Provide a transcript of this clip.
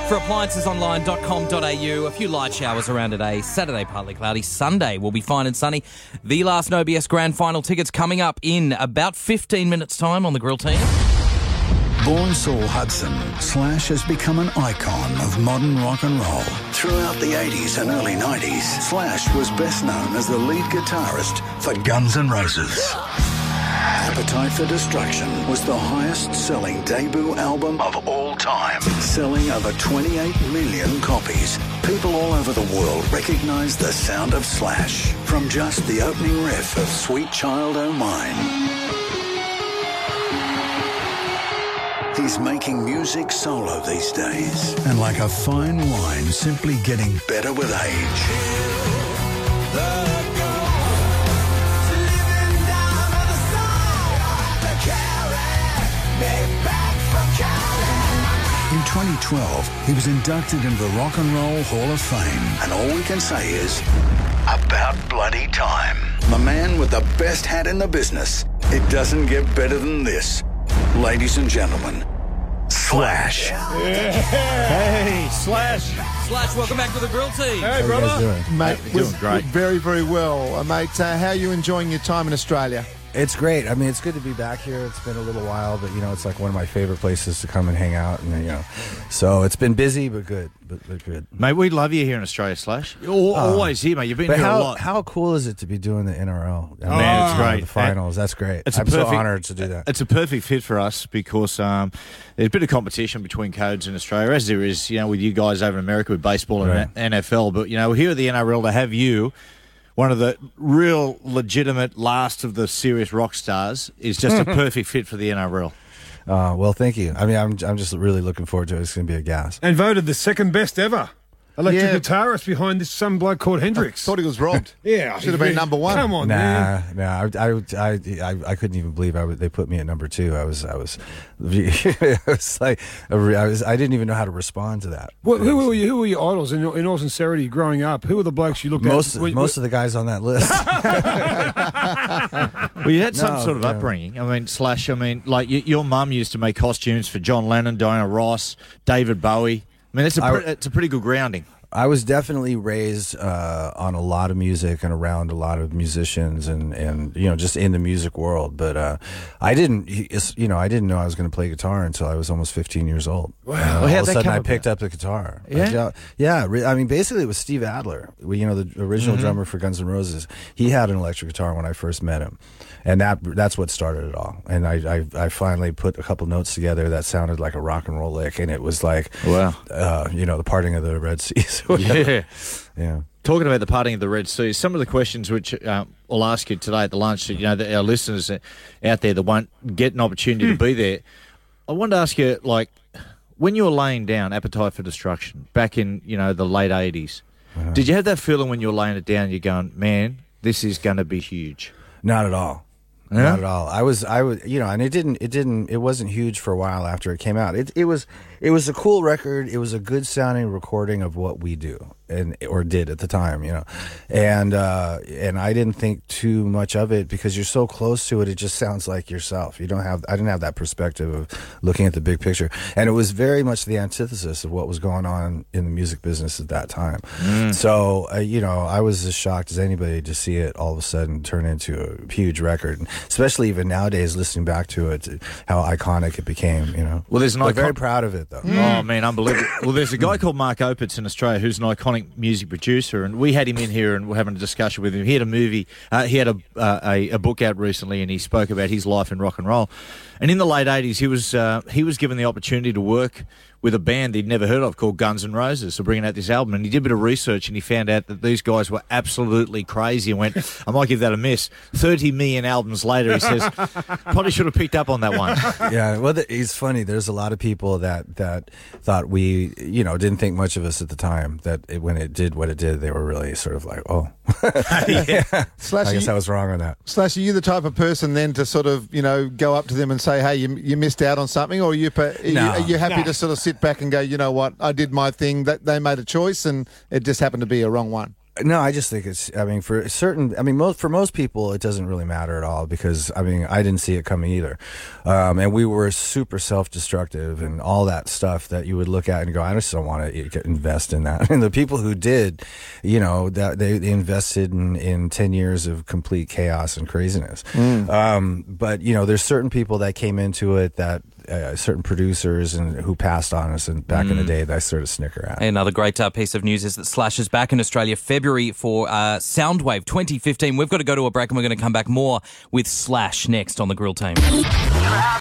for appliancesonline.com.au. A few light showers around today. Saturday, partly cloudy. Sunday will be fine and sunny. The last No BS Grand Final tickets coming up in about 15 minutes' time on the Grill Team. Born Saul Hudson, Slash has become an icon of modern rock and roll. Throughout the 80s and early 90s, Slash was best known as the lead guitarist for Guns N' Roses. Appetite for Destruction was the highest-selling debut album of all time, selling over 28 million copies. People all over the world recognize the sound of Slash from just the opening riff of Sweet Child O' Mine. He's making music solo these days, and like a fine wine, simply getting better with age. In 2012, he was inducted into the Rock and Roll Hall of Fame, and all we can say is, about bloody time. The man with the best hat in the business. It doesn't get better than this. Ladies and gentlemen, Slash. Yeah. Hey, Slash. Slash, welcome back to the Grill Team. Hey, brother. Mate, You're doing great. Very, very well. Mate, how are you enjoying your time in Australia? It's great. I mean, it's good to be back here. It's been a little while, but, it's like one of my favorite places to come and hang out. And, so it's been busy, but good. But good. Mate, we love you here in Australia, Slash. You're always here, mate. You've been But here a lot. how cool is it to be doing the NRL? Man, it's great. The finals. That's great. It's I'm so honored to do that. It's a perfect fit for us because there's a bit of competition between codes in Australia, as there is, with you guys over in America with baseball and NFL. But, here at the NRL, to have you, one of the real legitimate last of the serious rock stars, is just a perfect fit for the NRL. Well, thank you. I mean, I'm just really looking forward to it. It's going to be a gas. And voted the second best ever electric guitarist behind this some bloke called Hendrix. Thought he was robbed. Yeah, should have been number one. Come on, man. I couldn't even believe they put me at number 2. I was it was like I didn't even know how to respond to that. Well, who were your idols in all sincerity growing up? Who were the blokes you looked at? Most of the guys on that list. Well, you had some sort of upbringing. I mean, Slash. I mean, like your mum used to make costumes for John Lennon, Diana Ross, David Bowie. I mean, it's a pretty good grounding. I was definitely raised on a lot of music and around a lot of musicians and just in the music world. But I didn't know I was going to play guitar until I was almost 15 years old. Wow! All of a sudden, I picked up the guitar. Yeah, I mean, basically, it was Steve Adler, the original drummer for Guns N' Roses. He had an electric guitar when I first met him, and that's what started it all. And I finally put a couple notes together that sounded like a rock and roll lick, and it was like, wow, the parting of the Red Seas. Yeah. Talking about the parting of the Red Sea, some of the questions which I'll ask you today at the lunch, that our listeners out there that won't get an opportunity to be there, I wanted to ask you, like, when you were laying down Appetite for Destruction back in, the late 80s, did you have that feeling when you were laying it down, you're going, man, this is going to be huge? Not at all. Yeah? Not at all. I was, and it wasn't huge for a while after it came out. It was a cool record. It was a good sounding recording of what we do or did at the time, and I didn't think too much of it because you're so close to it. It just sounds like yourself. I didn't have that perspective of looking at the big picture, and it was very much the antithesis of what was going on in the music business at that time. So, I was as shocked as anybody to see it all of a sudden turn into a huge record. Especially even nowadays, listening back to it, how iconic it became. Well, there's I'm very proud of it, though. Oh man, unbelievable! Well, there's a guy called Mark Opitz in Australia who's an iconic music producer, and we had him in here and we're having a discussion with him. He had a movie, he had a book out recently, and he spoke about his life in rock and roll. And in the late 80s, he was given the opportunity to work with a band he'd never heard of called Guns N' Roses, so bringing out this album. And he did a bit of research and he found out that these guys were absolutely crazy and went, I might give that a miss. 30 million albums later, he says, probably should have picked up on that one. Yeah, well, it's funny. There's a lot of people that thought we, didn't think much of us at the time, that when it did what it did, they were really sort of like, oh. Slash, I guess I was wrong on that. Slash, are you the type of person then to sort of, go up to them and say, hey, you missed out on something? Or are you happy to sort of sit back and go, you know what, I did my thing, that they made a choice and it just happened to be a wrong one? No, I just think it's. I mean, for most people, it doesn't really matter at all because I didn't see it coming either, and we were super self-destructive and all that stuff that you would look at and go, I just don't want to invest in that. And the people who did, that they invested in 10 years of complete chaos and craziness. But there's certain people that came into it that. Certain producers and who passed on us and back in the day that I sort of snicker at. Another great piece of news is that Slash is back in Australia February for Soundwave 2015. We've got to go to a break and we're going to come back more with Slash next on the Grill Team.